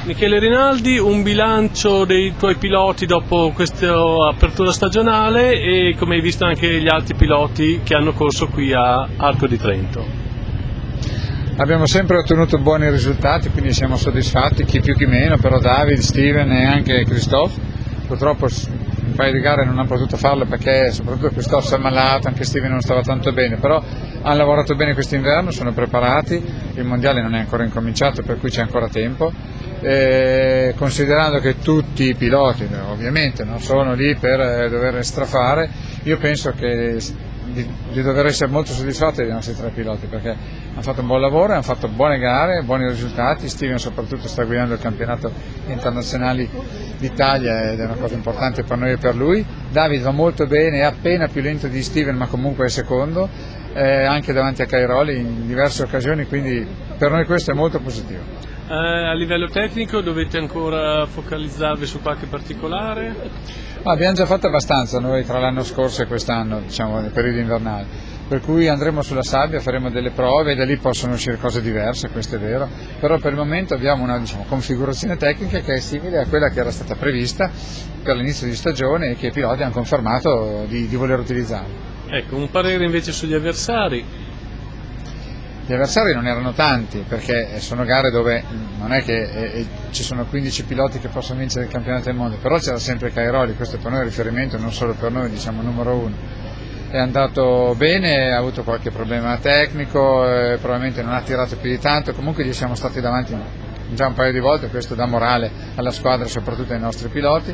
Michele Rinaldi, un bilancio dei tuoi piloti dopo questa apertura stagionale e come hai visto anche gli altri piloti che hanno corso qui a Arco di Trento. Abbiamo sempre ottenuto buoni risultati, quindi siamo soddisfatti, chi più chi meno, però David, Steven e anche Christophe. Purtroppo un paio di gare non hanno potuto farlo perché soprattutto Christophe si è ammalato, anche Steven non stava tanto bene, però hanno lavorato bene quest'inverno, sono preparati, il mondiale non è ancora incominciato per cui c'è ancora tempo. Considerando che tutti i piloti ovviamente non sono lì per dover strafare, io penso che di dover essere molto soddisfatti dei nostri 3 piloti perché hanno fatto un buon lavoro, hanno fatto buone gare, buoni risultati. Steven soprattutto sta guidando il campionato internazionale d'Italia ed è una cosa importante per noi e per lui. David va molto bene, è appena più lento di Steven ma comunque è secondo, anche davanti a Cairoli in diverse occasioni, quindi per noi questo è molto positivo. A livello tecnico dovete ancora focalizzarvi su qualche particolare? Abbiamo già fatto abbastanza noi tra l'anno scorso e quest'anno, diciamo nel periodo invernale, per cui andremo sulla sabbia, faremo delle prove e da lì possono uscire cose diverse, questo è vero, però per il momento abbiamo una configurazione tecnica che è simile a quella che era stata prevista per l'inizio di stagione e che i piloti hanno confermato di voler utilizzare. Ecco, un parere invece sugli avversari. Gli avversari non erano tanti perché sono gare dove non è che ci sono 15 piloti che possono vincere il campionato del mondo, però c'era sempre Cairoli, questo per noi è riferimento, non solo per noi, diciamo numero 1. È andato bene, ha avuto qualche problema tecnico, probabilmente non ha tirato più di tanto, comunque gli siamo stati davanti già un paio di volte, questo dà morale alla squadra, soprattutto ai nostri piloti.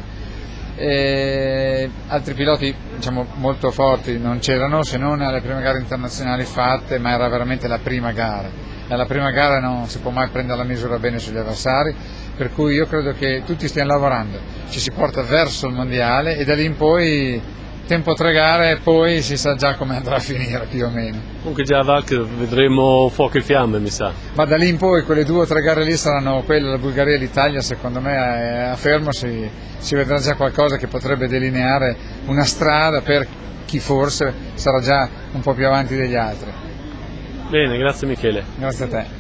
Altri piloti diciamo molto forti non c'erano se non alle prime gare internazionali fatte, ma era veramente la prima gara e alla prima gara non si può mai prendere la misura bene sugli avversari, per cui io credo che tutti stiano lavorando, ci si porta verso il mondiale e da lì in poi tempo 3 gare e poi si sa già come andrà a finire più o meno. Comunque già a Valk vedremo fuoco e fiamme, mi sa. Ma da lì in poi quelle 2 o 3 gare lì saranno quelle, la Bulgaria e l'Italia, secondo me a fermo si vedrà già qualcosa che potrebbe delineare una strada per chi forse sarà già un po' più avanti degli altri. Bene, grazie Michele. Grazie a te.